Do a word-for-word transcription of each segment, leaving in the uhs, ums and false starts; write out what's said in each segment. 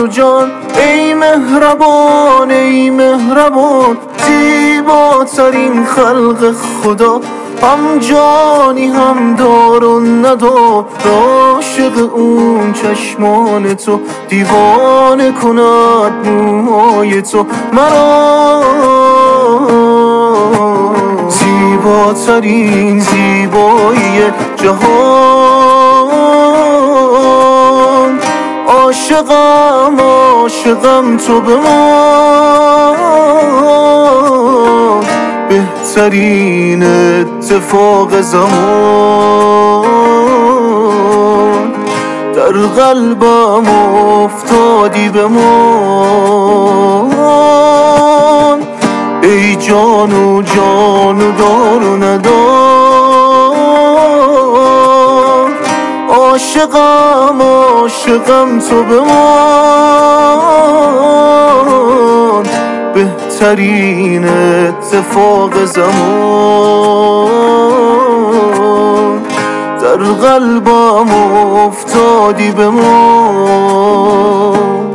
و جان ای مهربان ای مهربان، زیباترین خلق خدا، هم جانی هم دار و ندار، عاشق اون چشمان تو، دیوانه کند موهای تو مرا. زیباترین زیبایی جهان، عاشقم عاشقم تو بمان، بهترین اتفاق زمان، در قلبم افتادی بمان، ای جان و جان و دار و ندار، عاشقم عاشقم تو بمان، بهترین اتفاق زمان، در قلبم افتادی بمان.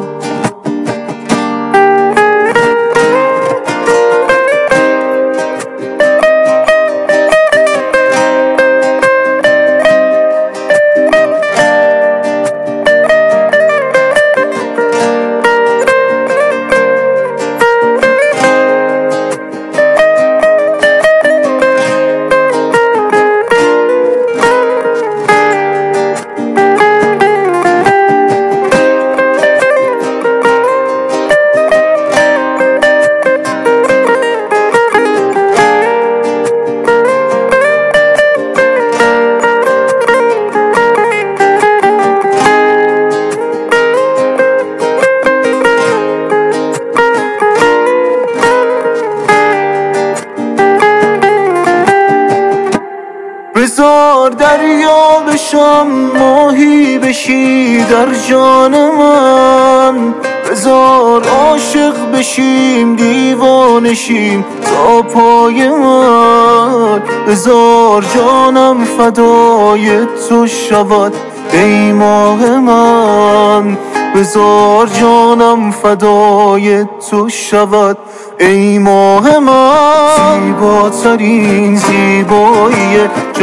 بذار دریا بشم ماهی بشی در جان من، بذار عاشق بشیم دیوانشیم تا پای من، بذار جانم فدای تو شود ای ماه من، بذار جانم فدای تو شود ای ماه من. زیباترین زیبایی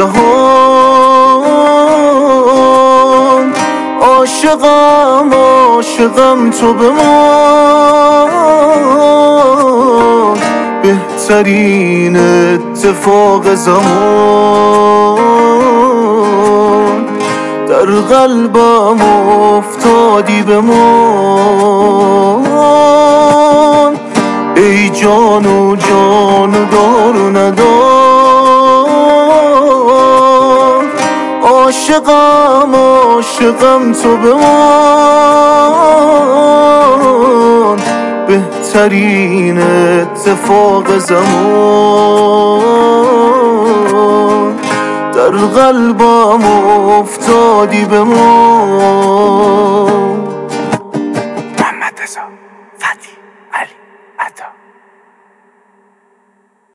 جهان، عاشقم عاشقم تو بمان، بهترین اتفاق زمان، در قلبم افتادی بمان، ای جان و جان و دار و ندار، عاشقم عاشقم تو بمان، بهترین اتفاق زمان، در قلبم افتادی بمان. محمد رضا فتحی علی عطا.